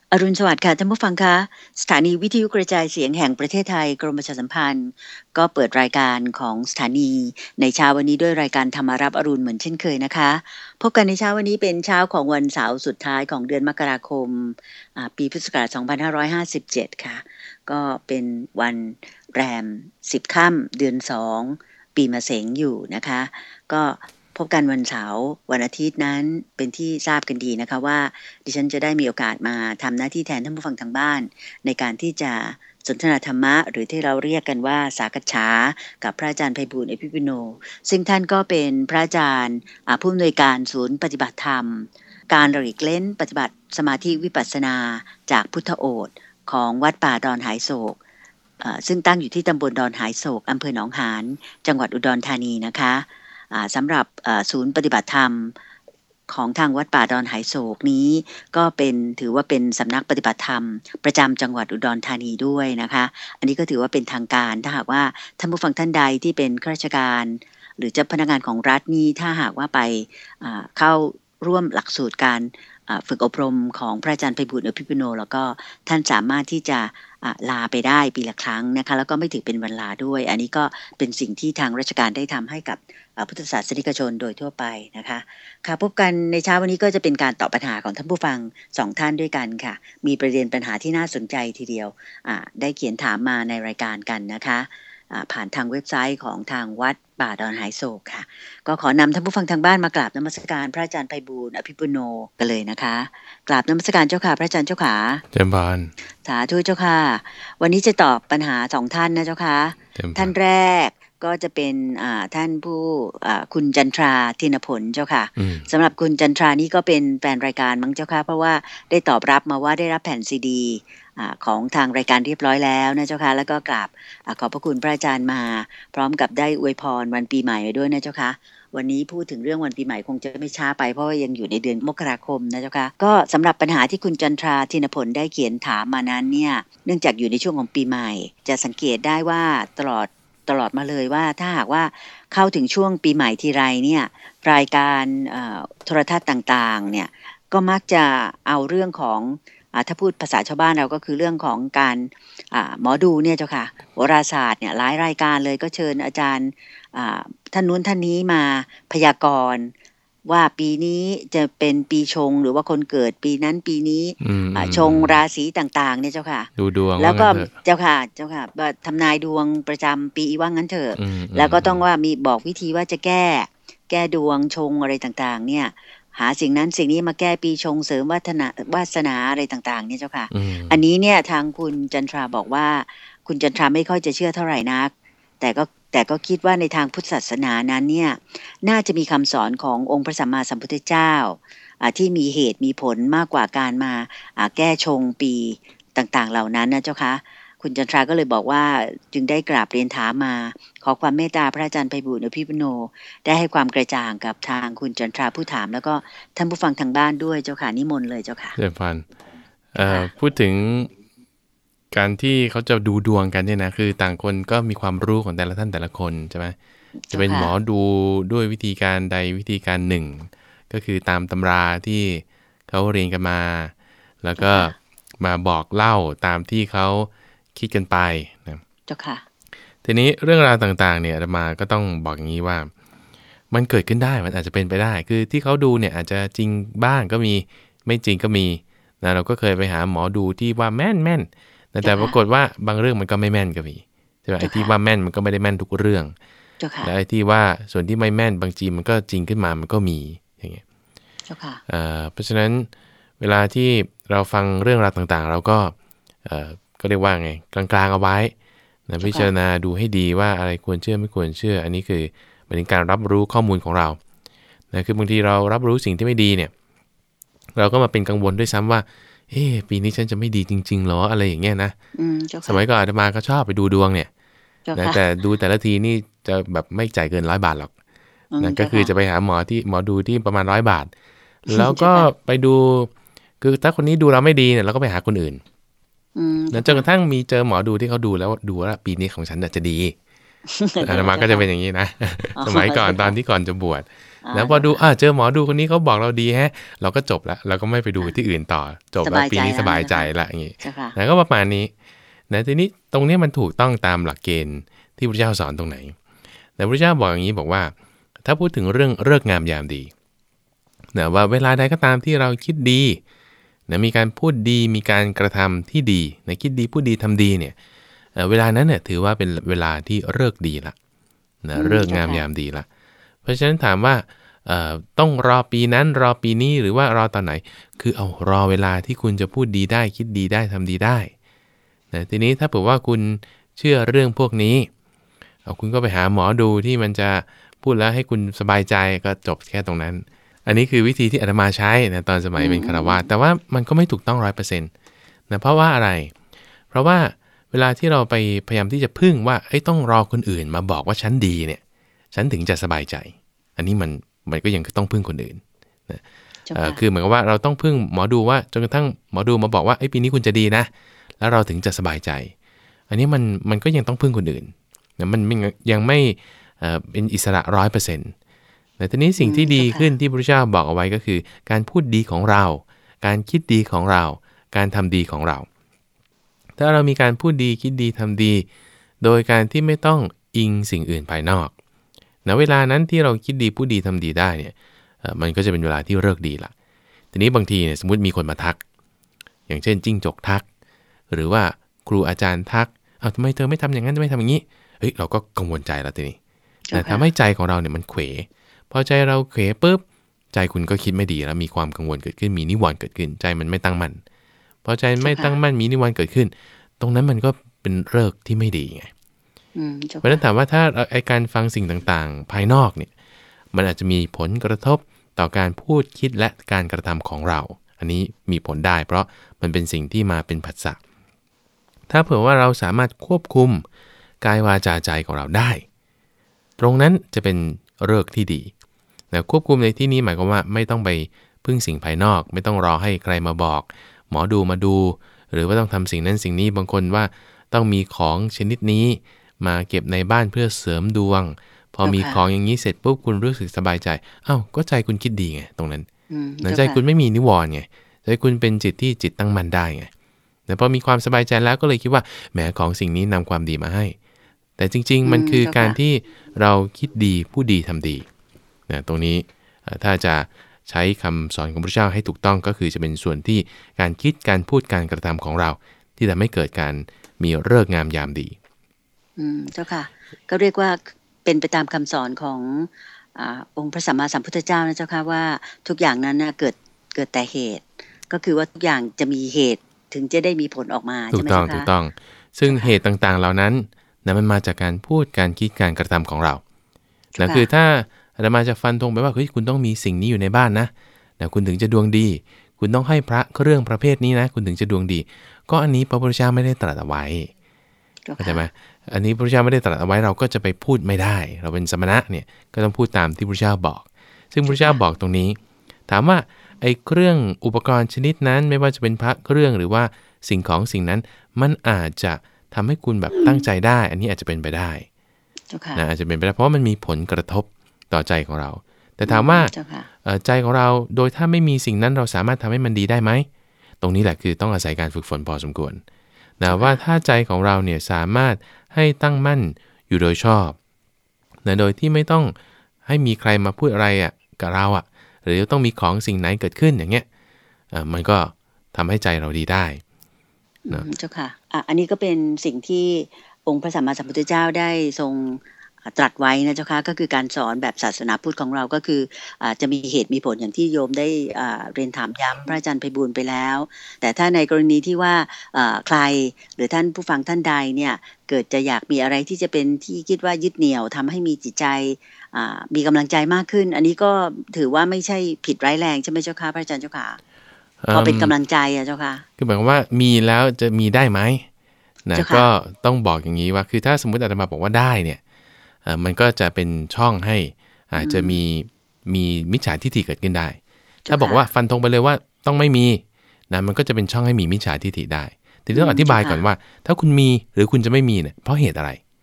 อรุณสวัสดิ์ค่ะท่านผู้ฟังคะสถานีวิทยุกระจายเสียงแห่งประเทศไทยกรมประชาสัมพันธ์ก็เปิดรายการของสถานีในเช้าวันนี้ด้วยรายการธรรมารับอรุณเหมือนเช่นเคยนะคะพบกันในเช้าวันนี้เป็นเช้าของวันเสาร์สุดท้ายของเดือนมกราคมปีพุทธศักราช2557ค่ะก็เป็นวันแรม10ค่ำเดือน2ปีมะเสงอยู่นะคะก็พบกันวันเสาร์วันอาทิตย์นั้นเป็นที่ทราบกันดีนะคะว่าดิฉันจะได้มีโอกาสมาทำหน้าที่แทนท่านผู้ฟังทางบ้านในการที่จะสนทนาธรรมะหรือที่เราเรียกกันว่าสากัจฉากับพระอาจารย์ไพบูลย์อภิปุโนซึ่งท่านก็เป็นพระอาจารย์ผู้อำนวยการศูนย์ปฏิบัติธรรมการหลีกเล้นปฏิบัติสมาธิวิปัสสนาจากพุทธโอษฐ์ของวัดป่าดอนหายโศกซึ่งตั้งอยู่ที่ตำบลดอนหายโศกอำเภอหนองหานจังหวัดอุดรธานีนะคะสำหรับศูนย์ปฏิบัติธรรมของทางวัดป่าดอนหายโศกนี้ก็ถือว่าเป็นสำนักปฏิบัติธรรมประจำจังหวัดอุดรธานีด้วยนะคะอันนี้ก็ถือว่าเป็นทางการถ้าหากว่าท่านผู้ฟังท่านใดที่เป็นข้าราชการหรือเจ้าพนักงานของรัฐนี้ถ้าหากว่าไปเข้าร่วมหลักสูตรการฝึกอบรมของพระอาจารย์ไพบูลย์อภิปุโนแล้วก็ท่านสามารถที่จะลาไปได้ปีละครั้งนะคะแล้วก็ไม่ถือเป็นวันลาด้วยอันนี้ก็เป็นสิ่งที่ทางราชการได้ทำให้กับพุทธศาสนิกชนโดยทั่วไปนะคะค่ะพบกันในเช้าวันนี้ก็จะเป็นการตอบปัญหาของท่านผู้ฟัง2ท่านด้วยกันค่ะมีประเด็นปัญหาที่น่าสนใจทีเดียวได้เขียนถามมาในรายการกันนะคะผ่านทางเว็บไซต์ของทางวัดป่าดอนหายโศกค่ะก็ขอนำท่านผู้ฟังทางบ้านมากราบนมัสการพระอาจารย์ไพบูลย์อภิปุโนกันเลยนะคะกราบนมัสการเจ้าค่ะพระอาจารย์เจ้าค่ะเจริญพรสาธุเจ้าค่ะวันนี้จะตอบปัญหา2ท่านนะเจ้าค่ะท่านแรกก็จะเป็นท่านผู้คุณจันทราธินผลเจ้าค่ะสำหรับคุณจันทรานี่ก็เป็นแฟนรายการมั้งเจ้าค่ะเพราะว่าได้ตอบรับมาว่าได้รับแผ่นซีดีของทางรายการเรียบร้อยแล้วนะเจ้าค่ะแล้วก็กราบขอบพระคุณพระอาจารย์มาพร้อมกับได้อวยพรวันปีใหม่ไปด้วยนะเจ้าค่ะวันนี้พูดถึงเรื่องวันปีใหม่คงจะไม่ช้าไปเพราะว่ายังอยู่ในเดือนมกราคมนะเจ้าค่ะก็สำหรับปัญหาที่คุณจันทราธินผลได้เขียนถามมานั้นเนี่ยเนื่องจากอยู่ในช่วงของปีใหม่จะสังเกตได้ว่าตลอดมาเลยว่าถ้าหากว่าเข้าถึงช่วงปีใหม่ทีไรเนี่ยรายการโทรทัศน์ต่างๆเนี่ยก็มักจะเอาเรื่องของถ้าพูดภาษาชาวบ้านเราก็คือเรื่องของการหมอดูเนี่ยเจ้าค่ะโหราศาสตร์เนี่ยหลายรายการเลยก็เชิญอาจารย์ท่านนู้นท่านนี้มาพยากรณ์ว่าปีนี้จะเป็นปีชงหรือว่าคนเกิดปีนั้นปีนี้ชงราศีต่างๆเนี่ยเจ้าค่ะดูดวงแล้วก็เจ้าค่ะทำนายดวงประจำปีว่างั้นเถอะแล้วก็ต้องว่ามีบอกวิธีว่าจะแก้ดวงชงอะไรต่างๆเนี่ยหาสิ่งนั้นสิ่งนี้มาแก้ปีชงเสริมวาสนาอะไรต่างๆเนี่ยเจ้าค่ะอันนี้เนี่ยทางคุณจันทราบอกว่าคุณจันทราไม่ค่อยจะเชื่อเท่าไหร่นักแต่ก็คิดว่าในทางพุทธศาสนานั้นเนี่ยน่าจะมีคำสอนขององค์พระสัมมาสัมพุทธเจ้าที่มีเหตุมีผลมากกว่าการมาแก้ชงปีต่างๆเหล่านั้นนะเจ้าคะคุณจันทราก็เลยบอกว่าจึงได้กราบเรียนถามมาขอความเมตตาพระอาจารย์ไพบูลย์อภิปุโนได้ให้ความกระจ่างกับทางคุณจันทราผู้ถามแล้วก็ท่านผู้ฟังทางบ้านด้วยเจ้าค่ะนิมนต์เลยเจ้าค่ะเจริญพรพูดถึงการที่เขาจะดูดวงกันเนี่ยนะคือต่างคนก็มีความรู้ของแต่ละท่านแต่ละคนใช่ไหมจะเป็นหมอดูด้วยวิธีการใดวิธีการหนึ่งก็คือตามตำราที่เขาเรียนกันมาแล้วก็มาบอกเล่าตามที่เขาคิดกันไปนะเจ้าค่ะทีนี้เรื่องราวต่างๆเนี่ยอาตมาก็ต้องบอกอย่างนี้ว่ามันเกิดขึ้นได้มันอาจจะเป็นไปได้คือที่เขาดูเนี่ยอาจจะจริงบ้างก็มีไม่จริงก็มีนะเราก็เคยไปหาหมอดูที่ว่าแม่นแต่ปรากฏว่าบางเรื่องมันก็ไม่แม่นก็มีใช่ไหมไอ้ที่ว่าแม่นมันก็ไม่ได้แม่นทุกเรื่องและไอ้ที่ว่าส่วนที่ไม่แม่นบางทีมันก็จริงขึ้นมามันก็มีอย่างเงี้ยเพราะฉะนั้นเวลาที่เราฟังเรื่องราวต่างๆเราก็เรียกว่าไงกลางๆเอาไว้นะพิจารณาดูให้ดีว่าอะไรควรเชื่อไม่ควรเชื่ออันนี้คือเป็นการรับรู้ข้อมูลของเรานะคือบางทีเรารับรู้สิ่งที่ไม่ดีเนี่ยเราก็มาเป็นกังวลด้วยซ้ำว่าปีนี้ฉันจะไม่ดีจริงๆหรออะไรอย่างเงี้ยนะสมัยก่อนอาตมาก็ชอบไปดูดวงเนี่ยนะแต่ดูแต่ละทีนี่จะแบบไม่จ่ายเกิน100 บาทหรอกนะก็คือจะไปหาหมอดูที่ประมาณ100 บาทแล้วก็ไปดูคือถ้าคนนี้ดูเราไม่ดีเนี่ยเราก็ไปหาคนอื่นจนกระทั่งมีเจอหมอดูที่เขาดูแล้วดูว่าปีนี้ของฉันจะดีอาตมาก็จะเป็นอย่างนี้นะสมัยก่อนตอนที่ก่อนจะบวชแล้วพอดูเจอหมอดูคนนี้เขาบอกเราดีฮะเราก็จบแล้วเราก็ไม่ไปดูที่อื่นต่อจบแล้วปีนี้สบายใจละอย่างนี้แล้วก็ประมาณนี้นะทีนี้ตรงนี้มันถูกต้องตามหลักเกณฑ์ที่พระเจ้าสอนตรงไหนแต่พระเจ้าบอกอย่างนี้บอกว่าถ้าพูดถึงเรื่องฤกษ์งามยามดีนะว่าเวลาใดก็ตามที่เราคิดดีนะมีการพูดดีมีการกระทำที่ดีนะคิดดีพูดดีทำดีเนี่ยเวลานั้นเนี่ยถือว่าเป็นเวลาที่ฤกษ์ดีละนะฤกษ์งามยามดีละเพราะฉะนั้นถามว่าต้องรอปีนั้นรอปีนี้หรือว่ารอตอนไหนคือเอารอเวลาที่คุณจะพูดดีได้คิดดีได้ทำดีได้นะทีนี้ถ้าเผื่อว่าคุณเชื่อเรื่องพวกนี้คุณก็ไปหาหมอดูที่มันจะพูดแล้วให้คุณสบายใจก็จบแค่ตรงนั้นอันนี้คือวิธีที่อาตมาใช้นะตอนสมัยเป็นฆราวาสแต่ว่ามันก็ไม่ถูกต้อง 100% นะเพราะว่าอะไรเพราะว่าเวลาที่เราไปพยายามที่จะพึ่งว่าต้องรอคนอื่นมาบอกว่าฉันดีเนี่ยฉันถึงจะสบายใจอันนี้มันก็ยังต้องพึ่งคนอื่นนะคือเหมือนกับว่าเราต้องพึ่งหมอดูว่าจนกระทั่งหมอดูมาบอกว่าปีนี้คุณจะดีนะแล้วเราถึงจะสบายใจอันนี้มันก็ยังต้องพึ่งคนอื่นนะมันยังไม่เป็นอิสระ 100%แต่ทีนี้สิ่งที่ดีขึ้นที่พระพุทธเจ้าบอกเอาไว้ก็คือการพูดดีของเราการคิดดีของเราการทำดีของเราถ้าเรามีการพูดดีคิดดีทำดีโดยการที่ไม่ต้องอิงสิ่งอื่นภายนอกณเวลานั้นที่เราคิดดีพูดดีทำดีได้เนี่ยมันก็จะเป็นเวลาที่ฤกษ์ดีละทีนี้บางทีเนี่ยสมมุติมีคนมาทักอย่างเช่นจิ้งจกทักหรือว่าครูอาจารย์ทักทำไมเธอไม่ทำอย่างนั้นไม่ทำอย่างนี้เราก็กังวลใจแล้วทีนี้ทำให้ใจของเราเนี่ยมันเขวพอใจเราเขวปุ๊บใจคุณก็คิดไม่ดีแล้วมีความกังวลเกิดขึ้นมีนิวรณ์เกิดขึ้นใจมันไม่ตั้งมั่นพอใจไม่ตั้งมั่นมีนิวรณ์เกิดขึ้นตรงนั้นมันก็เป็นฤกษ์ที่ไม่ดีไงเพราะฉะนั้นถามว่าถ้าการฟังสิ่งต่างๆภายนอกเนี่ยมันอาจจะมีผลกระทบต่อการพูดคิดและการกระทำของเราอันนี้มีผลได้เพราะมันเป็นสิ่งที่มาเป็นผัสสะถ้าเผื่อว่าเราสามารถควบคุมกายวาจาใจของเราได้ตรงนั้นจะเป็นฤกษ์ที่ดีนะควบคุมในที่นี้หมายความว่าไม่ต้องไปพึ่งสิ่งภายนอกไม่ต้องรอให้ใครมาบอกหมอดูมาดูหรือว่าต้องทำสิ่งนั้นสิ่งนี้บางคนว่าต้องมีของชนิดนี้มาเก็บในบ้านเพื่อเสริมดวงพอมีของอย่างนี้เสร็จปุ๊บคุณรู้สึกสบายใจก็ใจคุณคิดดีไงตรงนั้นใจคุณไม่มีนิวรณ์ไงใจคุณเป็นจิตที่จิตตั้งมั่นได้ไงแต่พอมีความสบายใจแล้วก็เลยคิดว่าแหมของสิ่งนี้นำความดีมาให้แต่จริงๆมันคือการที่เราคิดดีพูดดีทำดีนะตรงนี้ถ้าจะใช้คำสอนของพระเจ้าให้ถูกต้องก็คือจะเป็นส่วนที่การคิดการพูดการกระทำของเราที่ทำให้เกิดการมีฤกษ์งามยามดีเจ้าค่ะก็เรียกว่าเป็นไปตามคำสอนขององค์พระสัมมาสัมพุทธเจ้านะเจ้าค่ะว่าทุกอย่างนั้นนะเกิดแต่เหตุก็คือว่าทุกอย่างจะมีเหตุถึงจะได้มีผลออกมาใช่ไหมเจ้าค่ะถูกต้องซึ่งเหตุต่างๆเหล่านั้นมันมาจากการพูดการคิดการกระทำของเราแล้วคือถ้าอาตมาจะฟันธงไปว่าคุณต้องมีสิ่งนี้อยู่ในบ้านนะคุณถึงจะดวงดีคุณต้องให้พระเครื่องประเภทนี้นะคุณถึงจะดวงดีก็อันนี้พระพุทธเจ้าไม่ได้ตรัสเอาไว้เข้าใจไหมอันนี้พระพุทธเจ้าไม่ได้ตรัสเอาไว้เราก็จะไปพูดไม่ได้เราเป็นสมณะเนี่ยก็ต้องพูดตามที่พระพุทธเจ้าบอกซึ่งพระพุทธเจ้าบอกตรงนี้ถามว่าไอ้เครื่องอุปกรณ์ชนิดนั้นไม่ว่าจะเป็นพระเครื่องหรือว่าสิ่งของสิ่งนั้นมันอาจจะทำให้คุณแบบตั้งใจได้อันนี้อาจจะเป็นไปได้นะอาจจะเป็นไปได้เพราะมันมีผลกระทบต่อใจของเราแต่ถามว่าใจของเราโดยถ้าไม่มีสิ่งนั้นเราสามารถทำให้มันดีได้ไหมตรงนี้แหละคือต้องอาศัยการฝึกฝนพอสมควรนะว่าถ้าใจของเราเนี่ยสามารถให้ตั้งมั่นอยู่โดยชอบนะโดยที่ไม่ต้องให้มีใครมาพูดอะไรกับเราหรือต้องมีของสิ่งไหนเกิดขึ้นอย่างเงี้ยมันก็ทำให้ใจเราดีได้นะเจ้าค่ะอันนี้ก็เป็นสิ่งที่องค์พระสัมมาสัมพุทธเจ้าได้ทรงตรัสไว้นะเจ้าค่ะก็คือการสอนแบบศาสนาพุทธของเราก็คือจะมีเหตุมีผลอย่างที่โยมได้เรียนถามย้ำพระอาจารย์ไพบูลย์ไปแล้วแต่ถ้าในกรณีที่ว่าใครหรือท่านผู้ฟังท่านใดเนี่ยเกิดจะอยากมีอะไรที่จะเป็นที่คิดว่ายึดเหนี่ยวทำให้มีจิตใจมีกำลังใจมากขึ้นอันนี้ก็ถือว่าไม่ใช่ผิดร้ายแรงใช่ไหมเจ้าค่ะพระอาจารย์เจ้าค่ะพอเป็นกำลังใจเจ้าค่ะคือหมายความว่ามีแล้วจะมีได้ไหมนะก็ต้องบอกอย่างนี้ว่าคือถ้าสมมติอาตมาบอกว่าได้เนี่ยมันก็จะเป็นช่องให้อาจจะมีมิจฉาทิฏฐิเกิดขึ้นได้ถ้าบอกว่าฟันธงไปเลยว่าต้องไม่มีนะมันก็จะเป็นช่องให้มีมิจฉาทิฏฐิได้แต่ต้องอธิบายก่อนว่าถ้าคุณมีหรือคุณจะไม่มีเนี่ยเพราะเหตุอะไร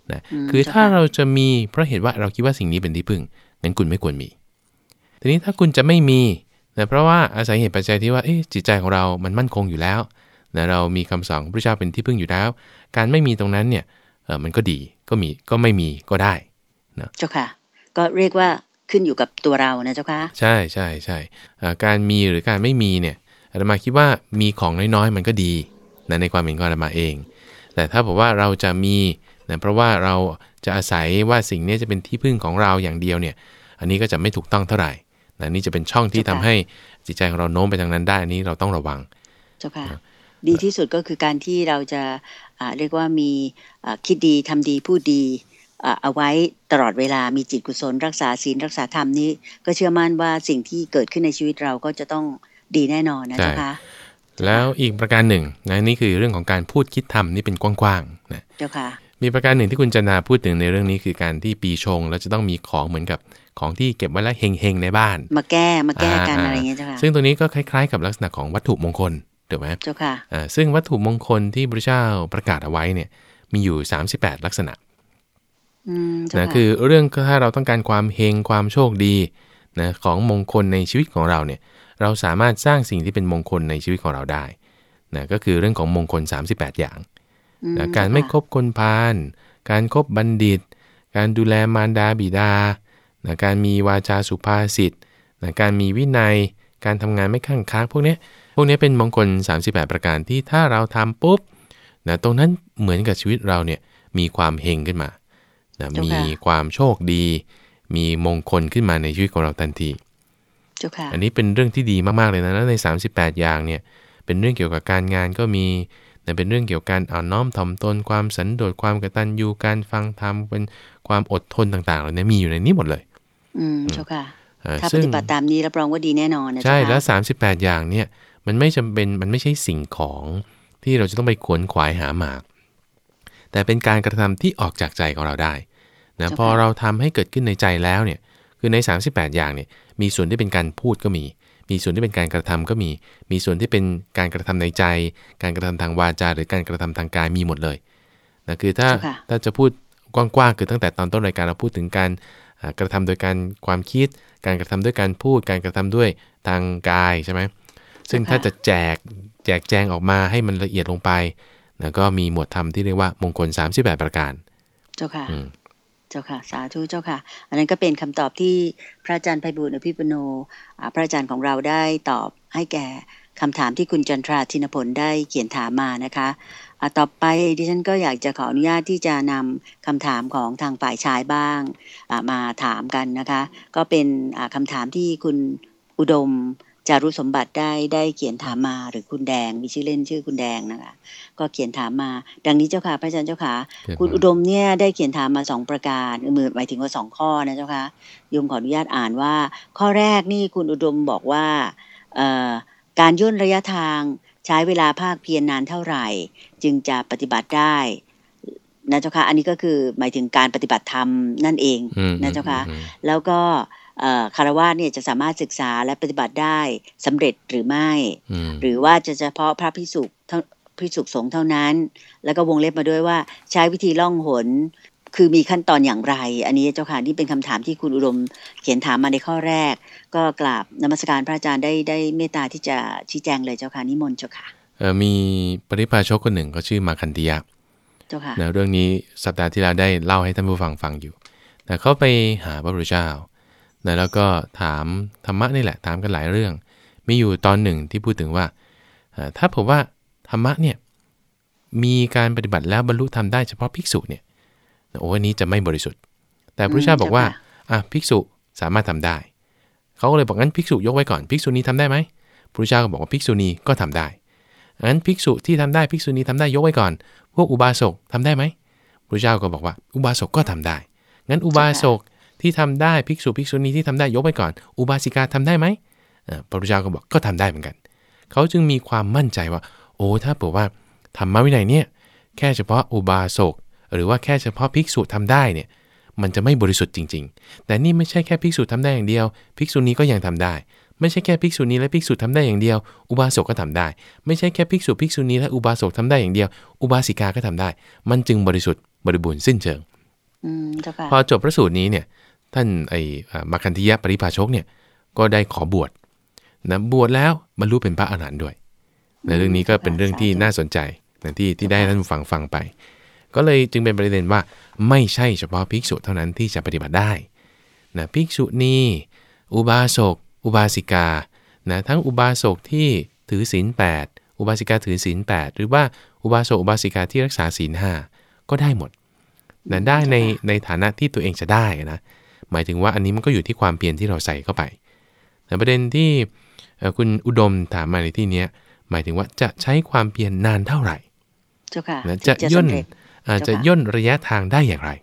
นะคือถ้าเราจะมีเพราะเหตุว่าเราคิดว่าสิ่งนี้เป็นที่พึ่งงั้นคุณไม่ควรมีทีนี้ถ้าคุณจะไม่มีนะเพราะว่าอาศัยเหตุปัจจัยที่ว่าจิตใจของเรามันมั่นคงอยู่แล้วนะเรามีคำสอนของพระเจ้าเป็นที่พึ่งอยู่แล้วการไม่มีตรงนั้นเนี่ยมันก็ดีก็มีก็ไม่มีก็ได้นะเจ้าค่ะก็เรียกว่าขึ้นอยู่กับตัวเรานะเจ้าค่ะใช่ใช่ใช่การมีหรือการไม่มีเนี่ยอาตมาคิดว่ามีของน้อยๆมันก็ดีนะในความเห็นของอาตมาเองแต่ถ้าบอกว่าเราจะมีนะเพราะว่าเราจะอาศัยว่าสิ่งนี้จะเป็นที่พึ่งของเราอย่างเดียวเนี่ยอันนี้ก็จะไม่ถูกต้องเท่าไหร่นะนี่จะเป็นช่องที่ทำให้จิตใจของเราโน้มไปทางนั้นได้อันนี้เราต้องระวังเจ้าค่ะดีที่สุดก็คือการที่เราจะเรียกว่ามีคิดดีทำดีพูดดีเอาไว้ตลอดเวลามีจิตกุศลรักษาศีลรักษาธรรมนี้ก็เชื่อมั่นว่าสิ่งที่เกิดขึ้นในชีวิตเราก็จะต้องดีแน่นอนนะเจ้าค่ะแล้วอีกประการหนึ่งนะนี่คือเรื่องของการพูดคิดทำนี่เป็นกว้างๆนะเจ้าค่ะมีประการหนึ่งที่คุณจันนาพูดถึงในเรื่องนี้คือการที่ปีชงแล้วจะต้องมีของเหมือนกับของที่เก็บไว้แล้วเฮงๆในบ้านมาแก้กันอะไรอย่างเงี้ยเจ้าค่ะซึ่งตัวนี้ก็คล้ายๆกับลักษณะของวัตถุมงคลถูกไหมเจ้าค่ะซึ่งวัตถุมงคลที่พระเจ้าประกาศเอาไว้เนี่ยมีอยู่38ลักษณะนะคือเรื่องถ้าเราต้องการความเฮงความโชคดีนะของมงคลในชีวิตของเราเนี่ยเราสามารถสร้างสิ่งที่เป็นมงคลในชีวิตของเราได้นะก็คือเรื่องของมงคล38อย่างนะการไม่คบคนพาลการคบบัณฑิตการดูแลมารดาบิดานะการมีวาจาสุภาษิตนะการมีวินัยการทำงานไม่ข้างค้างพวกนี้เป็นมงคล38ประการที่ถ้าเราทำปุ๊บนะตรงนั้นเหมือนกับชีวิตเราเนี่ยมีความเฮงขึ้นมานะมีความโชคดีมีมงคลขึ้นมาในชีวิตของเราทันทีอันนี้เป็นเรื่องที่ดีมากๆเลยนะแล้วใน38อย่างเนี่ยเป็นเรื่องเกี่ยวกับการงานก็มีนะเป็นเรื่องเกี่ยวกับการอ่อนน้อมถ่อมตนความสันโดษความกตัญญูการฟังธรรมเป็นความอดทนต่างๆเหล่านี้มีอยู่ในนี้หมดเลยเจ้าค่ะถ้าปฏิบัติตามนี้รับรองว่าดีแน่นอนนะใช่แล้ว38อย่างเนี่ยมันไม่จำเป็นมันไม่ใช่สิ่งของที่เราจะต้องไปขวนขวายหามาแต่เป็นการกระทำที่ออกจากใจของเราได้นะพอเราทำให้เกิดขึ้นในใจแล้วเนี่ยคือใน38อย่างเนี่ยมีส่วนที่เป็นการพูดก็มีส่วนที่เป็นการกระทำก็มีส่วนที่เป็นการกระทำในใจการกระทำทางวาจาหรือการกระทำทางกายมีหมดเลยนะคือถ้าจะพูดกว้างๆคือตั้งแต่ตอนต้นรายการเราพูดถึงการกระทำโดยการความคิดการกระทำด้วยการพูดการกระทำด้วยทางกายใช่ไหมซึ่งถ้าจะแจกแจงออกมาให้มันละเอียดลงไปนะก็มีหมวดธรรมที่เรียกว่ามงคล38ประการเจ้าค่ะเจ้าค่ะสาธุเจ้าค่ะอันนั้นก็เป็นคำตอบที่พระอาจารย์ไพบูลย์อภิปุโนพระอาจารย์ของเราได้ตอบให้แก่คำถามที่คุณจันทราธินผลได้เขียนถามมานะคะต่อไปดิฉันก็อยากจะขออนุญาตที่จะนำคำถามของทางฝ่ายชายบ้างมาถามกันนะคะก็เป็นคำถามที่คุณอุดมจารุสมบัติได้เขียนถามมาหรือคุณแดงมีชื่อเล่นชื่อคุณแดงนะคะก็เขียนถามมาดังนี้เจ้าค่ะพระอาจารย์เจ้าค่ะคุณอุดมเนี่ยได้เขียนถามมา2ประการหมายถึงว่า2ข้อนะเจ้าค่ะโยมขออนุญาตอ่านว่าข้อแรกนี่คุณอุดมบอกว่าการย่นระยะทางใช้เวลาภาคเพียรนานเท่าไหร่จึงจะปฏิบัติได้นะเจ้าค่ะอันนี้ก็คือหมายถึงการปฏิบัติธรรมนั่นเองนะเจ้าค่ะแล้วก็คฤหัสถ์เนี่ยจะสามารถศึกษาและปฏิบัติได้สำเร็จหรือไม่หรือว่าจะเฉพาะพระภิกษุสงฆ์เท่านั้นแล้วก็วงเล็บมาด้วยว่าใช้วิธีล่องหนคือมีขั้นตอนอย่างไรอันนี้เจ้าค่ะนี่เป็นคำถามที่คุณอุดมเขียนถามมาในข้อแรกก็กราบนมัสการพระอาจารย์ได้เมตตาที่จะชี้แจงเลยเจ้าค่ะนิมนต์เจ้าค่ะมีปริพาชกคนหนึ่งก็ชื่อมาคันติยะเจ้าค่ะเรื่องนี้สัปดาห์ที่แล้วได้เล่าให้ท่านผู้ฟังอยู่แต่เขาไปหาพระพุทธเจ้าแล้วก็ถามธรรมะนี่แหละถามกันหลายเรื่องมีอยู่ตอนหนึ่งที่พูดถึงว่าถ้าผมว่าธรรมะเนี่ยมีการปฏิบัติแล้วบรรลุธรรมได้เฉพาะภิกษุเนี่ยอันนี้จะไม่บริสุทธิ์แต่พระพุทธเจ้าบอกว่าภิกษุสามารถทำได้เขาก็เลยบอกงั้นภิกษุยกไว้ก่อนภิกษุณีทำได้ไหมพระพุทธเจ้าก็บอกว่าภิกษุณีก็ทำได้งั้นภิกษุที่ทำได้ภิกษุณีทำได้ยกไว้ก่อนพวกอุบาสกทำได้ไหมพระพุทธเจ้าก็บอกว่าอุบาสกก็ทำได้งั้นอุบาสกที่ทำได้ภิกษุภิกษุณีที่ทำได้ยกไว้ก่อนอุบาสิกาทำได้ไหมพระพุทธเจ้าก็บอกก็ทำได้เหมือนกันเขาจึงมีความมั่นใจว่าถ้าบอกว่าธรรมวินัยเนี่ยแค่เฉพาะอุบาสกหรือว่าแค่เฉพาะภิกษุทำได้เนี่ยมันจะไม่บริสุทธิ์จริงๆแต่นี่ไม่ใช่แค่ภิกษุทำได้อย่างเดียวภิกษุณีก็ยังทำได้ไม่ใช่แค่ภิกษุณีและภิกษุทำได้อย่างเดียวอุบาสกก็ทำได้ไม่ใช่แค่ภิกษุภิกษุณีและอุบาสกทำได้อย่างเดียวอุบาสิกาก็ทำได้มันจึงบริสุทธิ์บริบูรณ์สิ้นเชิงเจ้าค่ะพอจบพระสูตรนี้เนี่ยท่านมัคคันธียะปริภาชกเนี่ยก็ได้ขอบวชนะบวชแล้วบรรลุเป็นพระอรหันต์ด้วยในเรื่องนี้ก็เป็นเรื่องที่น่าสนใจนะที่ได้ท่านฟังไปก็เลยจึงเป็นประเด็นว่าไม่ใช่เฉพาะภิกษุเท่านั้นที่จะปฏิบัติได้นะภิกษุณีอุบาสกอุบาสิกานะทั้งอุบาสกที่ถือศีล8อุบาสิกาถือศีล8หรือว่าอุบาสกอุบาสิกาที่รักษาศีล5ก็ได้หมดนะได้ในฐานะที่ตัวเองจะได้นะหมายถึงว่าอันนี้มันก็อยู่ที่ความเพียรที่เราใส่เข้าไปแต่ประเด็นที่คุณอุดมถามมาในที่นี้หมายถึงว่าจะใช้ความเพียรนานเท่าไหร่นะจะย่นระยะทางได้อย่างไร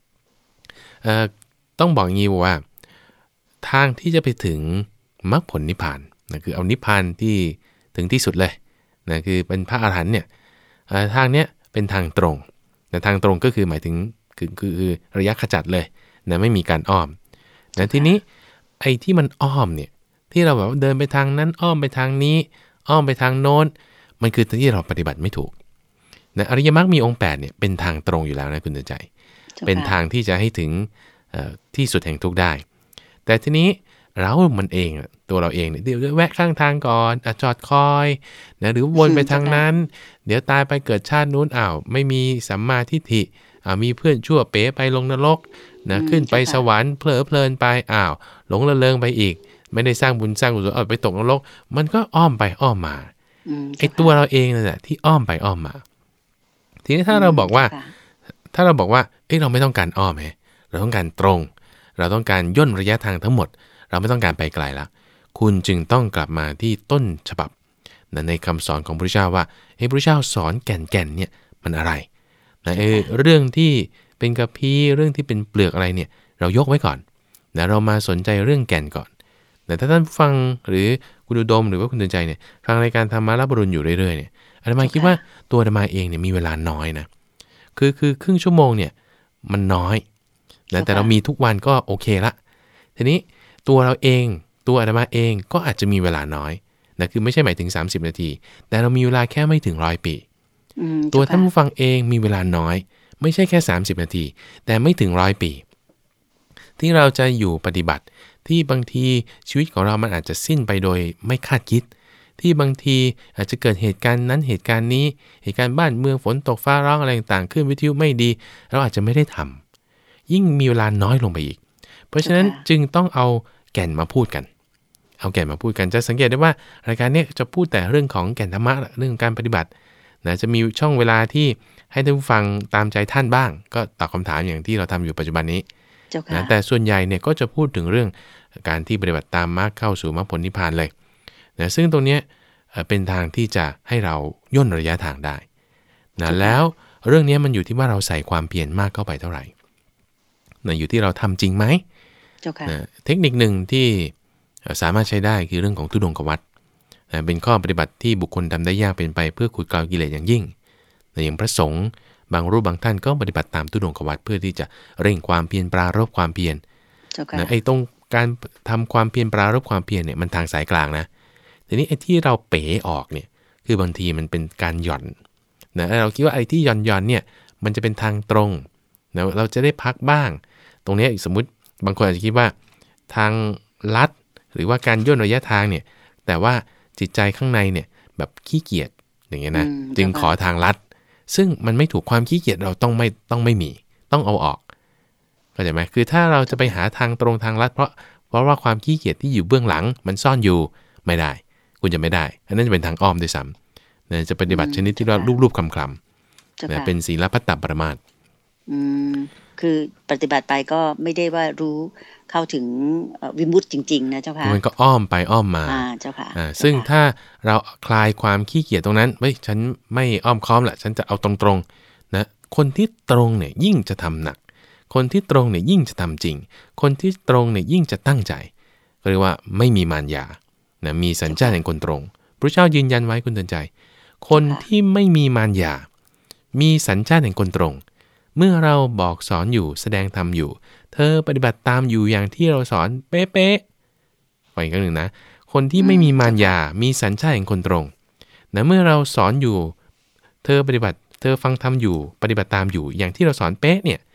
ต้องบอกงี้ว่าทางที่จะไปถึงมรรคผลนิพพานนะคือเอานิพพานที่ถึงที่สุดเลยนะคือเป็นพระอรหันต์เนี่ยทางเนี้ยเป็นทางตรงนะทางตรงก็คือหมายถึงคือระยะขจัดเลยนะไม่มีการอ้อมนะทีนี้ไอ้ที่มันอ้อมเนี่ยที่เราแบบเดินไปทางนั้นอ้อมไปทางนี้อ้อมไปทางโน้นมันคือที่เราปฏิบัติไม่ถูกนะอริยมรรคมีองค์8เนี่ยเป็นทางตรงอยู่แล้วนะคุณเตือนใจเป็นทางที่จะให้ถึงที่สุดแห่งทุกข์ได้แต่ทีนี้มันเองตัวเราเองเนี่ยเดี๋ยวแวะข้างทางก่อนจอดคอยนะหรือวนไปทางนั้นเดี๋ยวตายไปเกิดชาตินู้นไม่มีสัมมาทิฏฐิมีเพื่อนชั่วเป๋ไปลงนรกนะขึ้นไปสวรรค์เพลินไปหลงระเริงไปอีกไม่ได้สร้างบุญสร้างกุศลไปตกนรกมันก็อ้อมไปอ้อมมาไอ้ตัวเราเองนั่นแหละที่อ้อมไปอ้อมมาทีนี้ถ้าเราบอกว่าเราไม่ต้องการอ้อมเราต้องการตรงเราต้องการย่นระยะทางทั้งหมดเราไม่ต้องการไปไกลแล้วคุณจึงต้องกลับมาที่ต้นฉบับในคำสอนของพระพุทธเจ้าว่าพระพุทธเจ้าสอนแก่นเนี่ยมันอะไรนะเรื่องที่เป็นกระพี้เรื่องที่เป็นเปลือกอะไรเนี่ยเรายกไว้ก่อนนะเรามาสนใจเรื่องแก่นก่อนแต่ถ้าท่านฟังหรือคุณอุดมหรือว่าคุณเตือนใจเนี่ยฟังรายการธรรมะรับอรุณอยู่เรื่อยๆเนี่ยอาตมาคิดว่าตัวอาตมาเองเนี่ยมีเวลาน้อยนะคือครึ่งชั่วโมงเนี่ยมันน้อยนะแต่เรามีทุกวันก็โอเคละทีนี้ตัวเราเองตัวอาตมาเองก็อาจจะมีเวลาน้อยนะคือไม่ใช่หมายถึง30นาทีแต่เรามีเวลาแค่ไม่ถึง100ปีตัวท่านผู้ฟังเองมีเวลาน้อยไม่ใช่แค่30นาทีแต่ไม่ถึง100ปีที่เราจะอยู่ปฏิบัติที่บางทีชีวิตของเรามันอาจจะสิ้นไปโดยไม่คาดคิดที่บางทีอาจจะเกิดเหตุการณ์นั้นเหตุการณ์นี้เหตุการณ์บ้านเมืองฝนตกฟ้าร้องอะไรต่างๆขึ้นวิทยุไม่ดีเราอาจจะไม่ได้ทำยิ่งมีเวลาน้อยลงไปอีกเพราะฉะนั้นจึงต้องเอาแก่นมาพูดกันจะสังเกตได้ว่ารายการนี้จะพูดแต่เรื่องของแก่นธรรมะเรื่องการปฏิบัตินะจะมีช่องเวลาที่ให้ท่านผู้ฟังตามใจท่านบ้างก็ตอบคำถามอย่างที่เราทำอยู่ปัจจุบันนี้นะแต่ส่วนใหญ่เนี่ยก็จะพูดถึงเรื่องการที่ปฏิบัติตามมรรคเข้าสู่มรรคผลนิพพานเลยนะซึ่งตรงนี้เป็นทางที่จะให้เราย่นระยะทางได้นะแล้วเรื่องนี้มันอยู่ที่ว่าเราใส่ความเพียรมากเข้าไปเท่าไหร่นะอยู่ที่เราทำจริงไหมนะเทคนิคหนึ่งที่สามารถใช้ได้คือเรื่องของธุดงควัตรนะเป็นข้อปฏิบัติที่บุคคลทำได้ยากเป็นไปเพื่อขุดเกลากิเลสอย่างยิ่งนะอย่างพระสงฆ์บางรูปบางท่านก็ปฏิบัติตามธุดงควัตรเพื่อที่จะเร่งความเพียรปรารภความเพียรนะตรงการทำความเพียรปรารภความเพียรเนี่ยมันทางสายกลางนะทีนี้ที่เราเป๋ออกเนี่ยคือบางทีมันเป็นการหย่อนนะเราคิดว่าที่หย่อนเนี่ยมันจะเป็นทางตรงนะเราจะได้พักบ้างตรงนี้สมมุติบางคนอาจจะคิดว่าทางลัดหรือว่าการย่นระยะทางเนี่ยแต่ว่าจิตใจข้างในเนี่ยแบบขี้เกียจอย่างเงี้ยนะจึงขอทางลัดซึ่งมันไม่ถูกความขี้เกียจเราต้องไม่มีต้องเอาออกเข้าใจไหมคือถ้าเราจะไปหาทางตรงทางลัดเพราะว่าความขี้เกียจที่อยู่เบื้องหลังมันซ่อนอยู่ไม่ได้คุณจะไม่ได้อันนั้นจะเป็นทางอ้อมด้วยซ้ำนะจะปฏิบัติชนิดที่ว่ารูปคำนะเป็นศีลพัตตปรมาสคือปฏิบัติไปก็ไม่ได้ว่ารู้เข้าถึงวิมุตติจริงๆนะเจ้าค่ะมันก็อ้อมไปอ้อมมาเจ้าค่ะซึ่งถ้าเราคลายความขี้เกียจตรงนั้นฉันไม่อ้อมค้อมละฉันจะเอาตรงๆนะคนที่ตรงเนี่ยยิ่งจะทำหนักคนที่ตรงเนี่ยยิ่งจะทำจริงคนที่ตรงเนี่ยยิ่งจะตั้งใจก็เรียกว่าไม่มีมารยานะมีสัญชาติแห่งคนตรงพระเจ้ายืนยันไว้คุณเตือนใจคนที่ไม่มีมารยามีสัญชาติแห่งคนตรงเมื่อเราบอกสอนอยู่แสดงธรรมอยู่เธอปฏิบัติตามอยู่อย่างที่เราสอนเป๊ะๆไปอีกหนึ่งนะคนที่ไม่มีมารยามีสัญชาติแห่งคนตรงนะเมื่อเราสอนอยู่เธอปฏิบัติเธอฟังธรรมอยู่ปฏิบัติตามอยู่อย่างที่เราสอนเป๊ะเนี่ย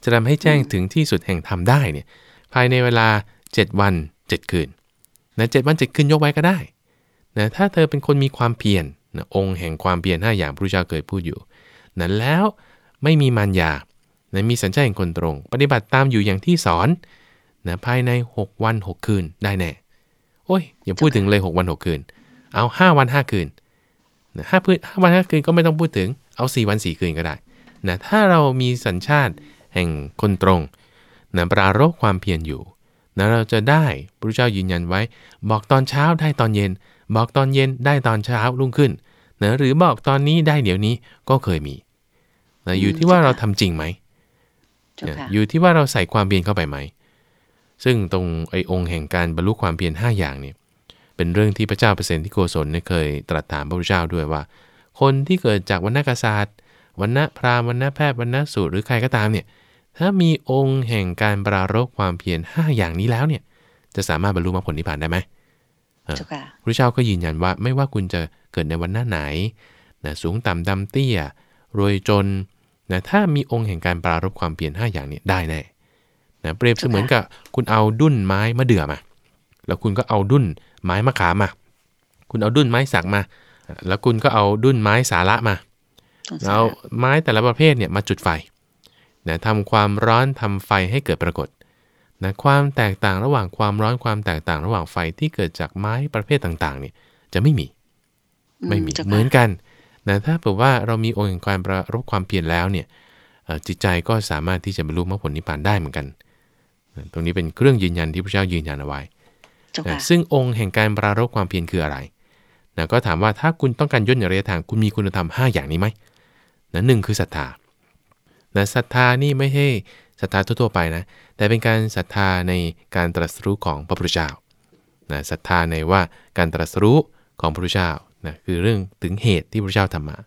จะทำให้แจ้งถึงที่สุดแห่งธรรมได้เนี่ยภายในเวลา7วัน7คืนนะ7วัน7คืนยกไว้ก็ได้นะถ้าเธอเป็นคนมีความเพียรนะองค์แห่งความเพียร5อย่างพระพุทธเจ้าเคยพูดอยู่นั้นแล้วไม่มีมารยานะมีสัญชาติแห่งคนตรงปฏิบัติตามอยู่อย่างที่สอนนะภายใน6วัน6คืนได้แน่โอ้ยอย่าพูดถึงเลย6วัน6คืนเอา5วัน5คืนนะ5วัน5คืนก็ไม่ต้องพูดถึงเอา4วัน4คืนก็ได้นะถ้าเรามีสัญชาติแห่งคนตรงนะปรารภความเพียรอยู่นะเราจะได้พระพุทธเจ้ายืนยันไว้บอกตอนเช้าได้ตอนเย็นบอกตอนเย็นได้ตอนเช้ารุ่งขึ้นนะหรือบอกตอนนี้ได้เดี๋ยวนี้ก็เคยมีนะอยู่ที่ว่าเราทำจริงไหมอยู่ที่ว่าเราใส่ความเพียรเข้าไปไหมซึ่งตรงองค์แห่งการบรรลุความเพียร5อย่างเนี่ยเป็นเรื่องที่พระเจ้าเปรตที่โกศลเนี่ยเคยตรัสถามพระพุทธเจ้าด้วยว่าคนที่เกิดจากวรรณกษัตริย์วรรณพราหมณ์วรรณแพทย์วรรณสูตรหรือใครก็ตามเนี่ยถ้ามีองค์แห่งการปรารภความเพียร5อย่างนี้แล้วเนี่ยจะสามารถบรรลุมรรคผลนิพพานได้ไหมพระพุทธเจ้าก็ยืนยันว่าไม่ว่าคุณจะเกิดในวรรณะไหนนะสูงต่ำดำเตี้ยรวยจนนะถ้ามีองค์แห่งการปรารภความเพียร5อย่างนี้ได้แน่นะเปรียบเสมือนกับคุณเอาดุ้นไม้มะเดื่อมาแล้วคุณก็เอาดุ้นไม้มะขามมาคุณเอาดุ้นไม้สักมาแล้วคุณก็เอาดุ้นไม้สาระมาแล้วไม้แต่ละประเภทเนี่ยมาจุดไฟนะทำความร้อนทำไฟให้เกิดปรากฏนะความแตกต่างระหว่างความร้อนความแตกต่างระหว่างไฟที่เกิดจากไม้ประเภทต่างๆเนี่ยจะไม่มีเหมือนกันนะถ้าเผื่อว่าเรามีองค์แห่งการปรารภความเพียรแล้วเนี่ยจิตใจก็สามารถที่จะบรรลุมรรคผลนิพพานได้เหมือนกันตรงนี้เป็นเครื่องยืนยันที่พระเจ้ายืนยันเอาไว้ซึ่งองค์แห่งการปรารภความเพียรคืออะไรนะก็ถามว่าถ้าคุณต้องการย่นระยะทางคุณมีคุณธรรม5อย่างนี้ไหมนะ1คือศรัทธานะศรัทธานี่ไม่ใช่ศรัทธาทั่วๆไปนะแต่เป็นการศรัทธาในการตรัสรู้ของพระพุทธเจ้านะศรัทธาในว่าการตรัสรู้ของพระพุทธเจ้านะคือเรื่องถึงเหตุที่พระพุทธเจ้าทำมา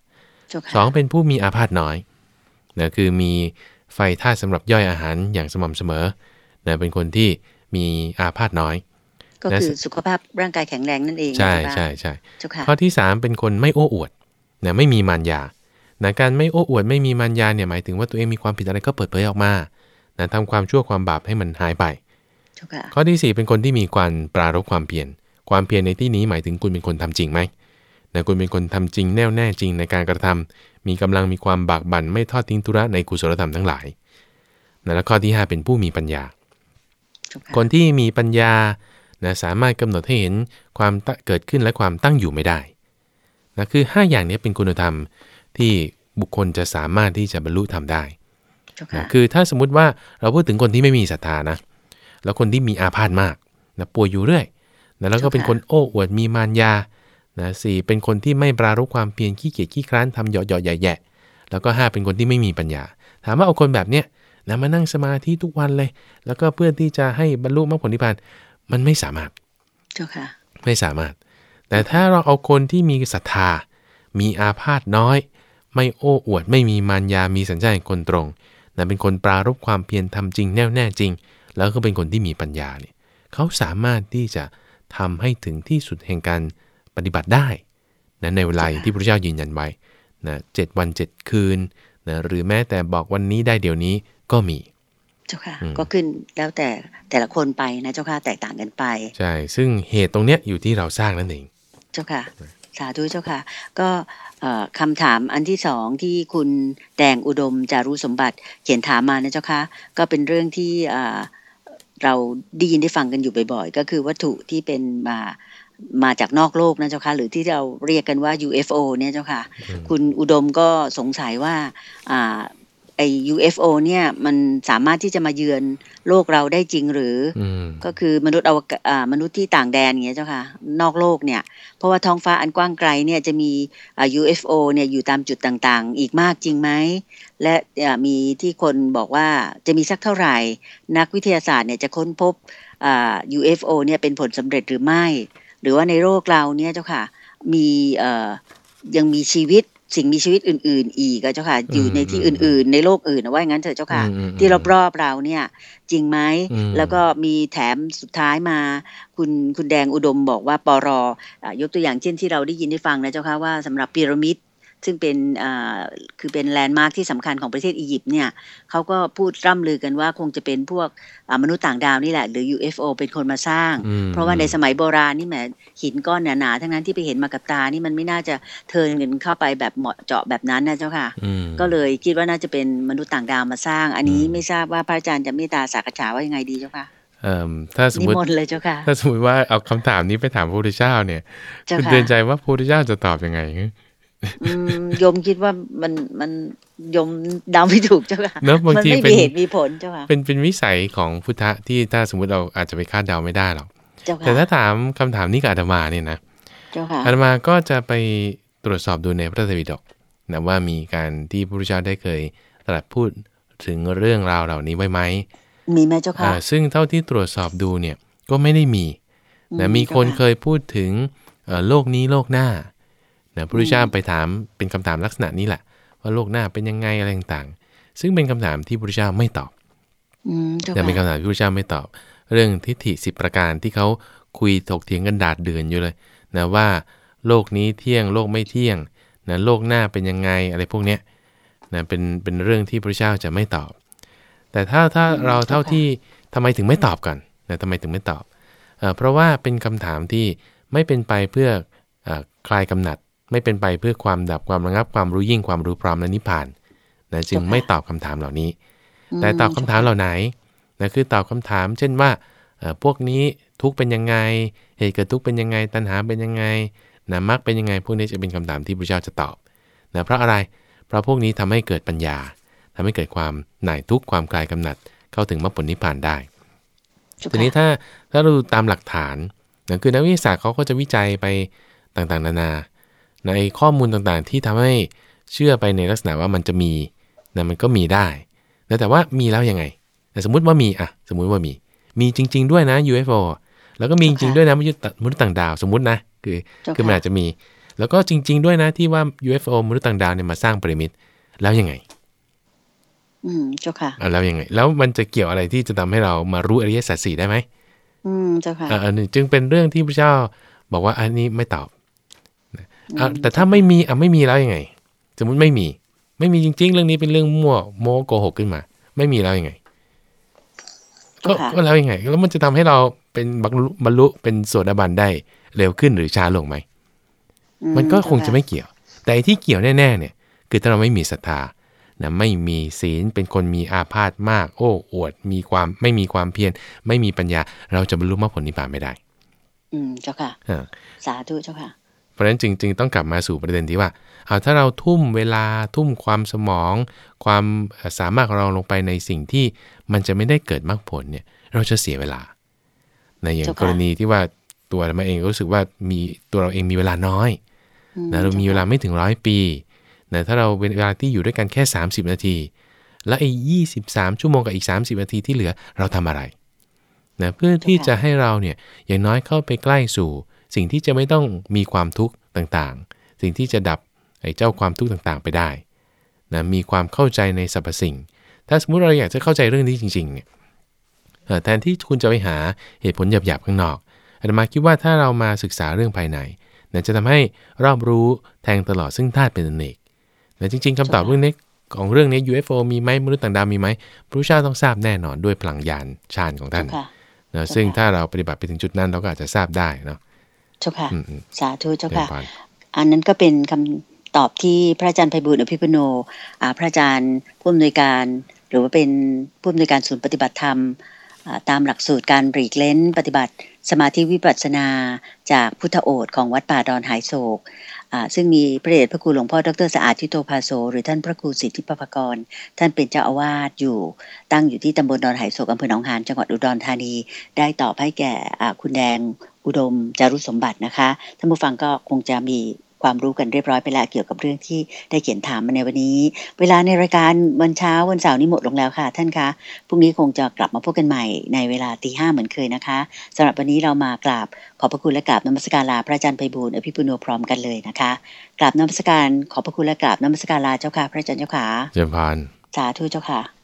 2เป็นผู้มีอาพาธน้อยนะคือมีไฟธาตุสำหรับย่อยอาหารอย่างสม่ำเสมอนะเป็นคนที่มีอาพาธน้อยก็คือสุขภาพร่างกายแข็งแรงนั่นเองใช่ใช่ใช่ข้อที่3เป็นคนไม่โอ้อวดนะไม่มีมารยานะการไม่โอ้อวดไม่มีมารยาเนี่ยหมายถึงว่าตัวเองมีความผิดอะไรก็เปิดเผยออกมานะทำความชั่วความบาปให้มันหายไปข้อที่4เป็นคนที่มีการปรารภความเพียรความเพียรในที่นี้หมายถึงคุณเป็นคนทำจริงไหมนะคุณเป็นคนทำจริงแน่วแน่จริงในการกระทำมีกำลังมีความบากบั่นไม่ทอดทิ้งธุระในกุศลธรรมทั้งหลายนะและข้อที่5เป็นผู้มีปัญญาคนที่มีปัญญานะสามารถกำหนดให้เห็นความเกิดขึ้นและความตั้งอยู่ไม่ได้นะคือ5อย่างนี้เป็นคุณธรรมที่บุคคลจะสามารถที่จะบรรลุธรรมได้นะคือถ้าสมมุติว่าเราพูดถึงคนที่ไม่มีศรัทธานะแล้วคนที่มีอาพาธมากนะป่วยอยู่เรื่อยนะแล้วก็เป็นคนโอ้อวดมีมารยานะ4เป็นคนที่ไม่ปรารภความเพียรขี้เกียจขี้คร้านทำเหยาะๆแย่ๆแล้วก็5เป็นคนที่ไม่มีปัญญาถามว่าเอาคนแบบเนี้ยนะมานั่งสมาธิทุกวันเลยแล้วก็เพื่อที่จะให้บรรลุมรรคผลนิพพานมันไม่สามารถไม่สามารถแต่ถ้าเราเอาคนที่มีศรัทธามีอาพาธน้อยไม่โอ้อวดไม่มีมารยามีสัญชาติแห่งคนตรงนะเป็นคนปรารภความเพียรทำจริงแน่วแน่จริงแล้วก็เป็นคนที่มีปัญญาเนี่ยเขาสามารถที่จะทำให้ถึงที่สุดแห่งการปฏิบัติได้นะในเวลาที่พระเจ้ายืนยันไว้นะ7วัน7คืนนะหรือแม้แต่บอกวันนี้ได้เดี๋ยวนี้ก็มีเจ้าค่ะก็ขึ้นแล้วแต่ละคนไปนะเจ้าค่ะแตกต่างกันไปใช่ซึ่งเหตุตรงเนี้ยอยู่ที่เราสร้างนั่นเองเจ้าค่ะสาธุเจ้าค่ะก็คำถามอันที่2ที่คุณแดงอุดมจารุสมบัติเขียนถามมานะเจ้าค่ะก็เป็นเรื่องที่เราได้ยินได้ฟังกันอยู่บ่อยๆก็คือวัตถุที่เป็นมาจากนอกโลกนะเจ้าค่ะหรือที่เราเรียกกันว่า UFO เนี่ยเจ้าค่ะคุณอุดมก็สงสัยว่าไอ้ UFO เนี่ยมันสามารถที่จะมาเยือนโลกเราได้จริงหรือก็คือมนุษย์ที่ต่างแดนอย่างเงี้ยเจ้าค่ะนอกโลกเนี่ยเพราะว่าท้องฟ้าอันกว้างไกลเนี่ยจะมีUFO เนี่ยอยู่ตามจุดต่างๆอีกมากจริงไหมและมีที่คนบอกว่าจะมีสักเท่าไหร่นักวิทยาศาสตร์เนี่ยจะค้นพบUFO เนี่ยเป็นผลสำเร็จหรือไม่หรือว่าในโลกเราเนี่ยเจ้าค่ะมียังมีสิ่งมีชีวิตอื่นๆอีกเจ้าค่ะอยู่ในที่อื่นๆในโลกอื่นนะว่าอย่างนั้นเถอะเจ้าค่ะที่รอบๆเราเนี่ยจริงไหมแล้วก็มีแถมสุดท้ายมาคุณแดงอุดมบอกว่าปรยกตัวอย่างเช่นที่เราได้ยินได้ฟังนะเจ้าค่ะว่าสำหรับพีระมิดซึ่งเป็นคือเป็นแลนด์มาร์คที่สำคัญของประเทศอียิปต์เนี่ยเขาก็พูดร่ำลือกันว่าคงจะเป็นพวกมนุษย์ต่างดาวนี่แหละหรือ UFO เป็นคนมาสร้างเพราะว่าในสมัยโบราณนี่แหมหินก้อนหนาๆทั้งนั้นที่ไปเห็นมากับตานี่มันไม่น่าจะเทินเงินเข้าไปแบบเหมาะเจาะแบบนั้นนะเจ้าค่ะก็เลยคิดว่าน่าจะเป็นมนุษย์ต่างดาวมาสร้างอันนี้ไม่ทราบว่าพระอาจารย์จะเมตตาสักษาว่ายังไงดีเจ้าค่ะถ้าสมมติเลยเจ้าค่ะถ้าสมมติว่าเอาคำถามนี้ไปถามพระพุทธเจ้าเนี่ยคุณเตือนใจว่าพระพุทธเจ้าจะตอบยังไงโยมคิดว่ามันโยมเดาไม่ถูกเจ้าค่ะมันไม่มีเหตุมีผลเจ้าค่ะเป็นวิสัยของพุทธะที่ถ้าสมมติเราอาจจะไปคาดเดาไม่ได้หรอกแต่ถ้าถามคำถามนี้กับอาตมาเนี่ยนะอาตมาก็จะไปตรวจสอบดูในพระไตรปิฎกนะว่ามีการที่พระพุทธเจ้าได้เคยตรัสพูดถึงเรื่องราวเหล่านี้ไว้ไหมมีไหมเจ้าค่ะซึ่งเท่าที่ตรวจสอบดูเนี่ยก็ไม่ได้มีนะมีคนเคยพูดถึงโลกนี้โลกหน้านะพระพุทธเจ้าไปถามเป็นคำถามลักษณะนี้แหละว่าโลกหน้าเป็นยังไงอะไรต่างๆซึ่งเป็นคำถามที่พระพุทธเจ้าไม่ตอบแต่เป็นคำถามที่พระพุทธเจ้าไม่ตอบเรื่องทิฏฐิ10ประการที่เขาคุยถกเถียงกันดาดเดือนอยู่เลยนะว่าโลกนี้เที่ยงโลกไม่เที่ยงนะโลกหน้าเป็นยังไงอะไรพวกเนี้ยนะเป็นเรื่องที่พระพุทธเจ้าจะไม่ตอบแต่ถ้าเราเท่าที่ทำไมถึงไม่ตอบกันนะทำไมถึงไม่ตอบเพราะว่าเป็นคำถามที่ไม่เป็นไปเพื่อคลายกำหนัดไม่เป็นไปเพื่อความดับความระงับความรู้ยิ่งความรู้พร้อมและนิพพานนะจึงไม่ตอบคำถามเหล่านี้แต่ตอบคำถามเหล่าไหนนะคือตอบคำถามเช่นว่าพวกนี้ทุกข์เป็นยังไงเหตุเกิดทุกข์เป็นยังไงตัณหาเป็นยังไงนะมรรคเป็นยังไงพวกนี้จะเป็นคำถามที่พระเจ้าจะตอบนะเพราะอะไรเพราะพวกนี้ทำให้เกิดปัญญาทำให้เกิดความหน่ายทุกข์ความคลายกำหนัดเข้าถึงมรรคผลนิพพานได้ทีนี้ถ้าเราดูตามหลักฐานนะคือนักวิทยาศาสตร์เขาก็จะวิจัยไปต่างๆนานาในข้อมูลต่างๆที่ทำให้เชื่อไปในลักษณะว่ามันจะมีนะมันก็มีได้แต่ว่ามีแล้วยังไงสมมุติว่ามีสมมุติว่ามีจริงๆด้วยนะ UFO แล้วก็มีจริงๆด้วยนะมนุษย์ต่างดาวสมมุตินะคือมันอาจจะมีแล้วก็จริงๆด้วยนะที่ว่า UFO มนุษย์ต่างดาวเนี่ยมาสร้างพีระมิดแล้วยังไงเจ้าค่ะแล้วยังไงแล้วมันจะเกี่ยวอะไรที่จะทำให้เรามารู้อริยสัจสี่ได้ไหมเจ้าค่ะอันนี้จึงเป็นเรื่องที่พระเจ้าบอกว่าอันนี้ไม่ตอบแต่ถ้าไม่มีไม่มีแล้วยังไงสมมุติไม่มีจริงๆเรื่องนี้เป็นเรื่องมั่วโม้โกหกขึ้นมาไม่มีแล้วยังไงก็แล้วยังไงแล้วมันจะทำให้เราเป็นบรรลุเป็นโสดาบันได้เร็วขึ้นหรือช้าลงไหมมันก็คงจะไม่เกี่ยวแต่ที่เกี่ยวแน่ๆเนี่ยคือถ้าเราไม่มีศรัทธานะไม่มีศีลเป็นคนมีอาพาธมากโอ้อวดไม่มีความเพียรไม่มีปัญญาเราจะบรรลุมรรคผลนิพพานไม่ได้เจ้าค่ะสาธุเจ้าค่ะเพราะฉะนั้นจริงๆต้องกลับมาสู่ประเด็นที่ว่าถ้าเราทุ่มเวลาทุ่มความสมองความสามารถของเราลงไปในสิ่งที่มันจะไม่ได้เกิดมรรคผลเนี่ยเราจะเสียเวลาในอย่างกรณีที่ว่าตัวเราเองรู้สึกว่ามีตัวเราเองมีเวลาน้อยนะเรามีเวลาไม่ถึง100 ปีนะถ้าเราเวลาที่อยู่ด้วยกันแค่30 นาทีแล้ว23 ชั่วโมงกับอีก30 นาทีที่เหลือเราทำอะไรนะเพื่อที่จะให้เราเนี่ยอย่างน้อยเข้าไปใกล้สู่สิ่งที่จะไม่ต้องมีความทุกข์ต่างๆสิ่งที่จะดับเจ้าความทุกข์ต่างๆไปได้นะมีความเข้าใจในสรรพสิ่งถ้าสมมุติเราอยากจะเข้าใจเรื่องนี้จริงๆเนี่ยแทนที่คุณจะไปหาเหตุผลหยาบๆข้างนอกอาตมาคิดว่าถ้าเรามาศึกษาเรื่องภายในนะจะทำให้รอบรู้แทงตลอดซึ่งธาตุเป็นอเนกนะจริงๆคำตอบเรื่องนี้ของเรื่องนี้ UFO มีไหมมนุษย์ต่างดาวมีไหมพระพุทธเจ้าต้องทราบแน่นอนด้วยพลังญาณฌานของท่านนะซึ่งถ้าเราปฏิบัติไปถึงจุดนั้นเราก็อาจจะทราบได้เนาะเจ้าค่ะสาธุเจ้าค่ะอันนั้นก็เป็นคำตอบที่พระอาจารย์ไพบูลย์อภิปุโนพระอาจารย์ผู้อำนวยการหรือว่าเป็นผู้อำนวยการศูนย์ปฏิบัติธรรมตามหลักสูตรการปลีกเล้นปฏิบัติสมาธิวิปัสสนาจากพุทธโอษฐ์ของวัดป่าดอนหายโศกซึ่งมีพระเดชพระคุณหลวงพ่อดร.สะอาดทิโตภาโสหรือท่านพระครูสิทธิปภกรท่านเป็นเจ้าอาวาสอยู่ตั้งอยู่ที่ตำบลดอนหายโศกอำเภอหนองหานจังหวัดอุดรธานีได้ตอบให้แก่คุณแดงอุดมจารุสมบัตินะคะท่านผู้ฟังก็คงจะมีความรู้กันเรียบร้อยไปแล้วเกี่ยวกับเรื่องที่ได้เขียนถามมาในวันนี้เวลาในรายการวันเช้าวันเสาร์นี้หมดลงแล้วค่ะท่านคะพรุ่งนี้คงจะกลับมาพบกันใหม่ในเวลา 5:00 เหมือนเคยนะคะสำหรับวันนี้เรามากราบขอบพระคุณและกราบนมัสการลาพระอาจารย์ไพบูลย์อภิปุโนพร้อมกันเลยนะคะกราบนมัสการขอบพระคุณและกราบนมัสการลาเจ้าค่ะพระอาจารย์เจ้าค่ะเจริญพรสาธุเจ้าค่ะ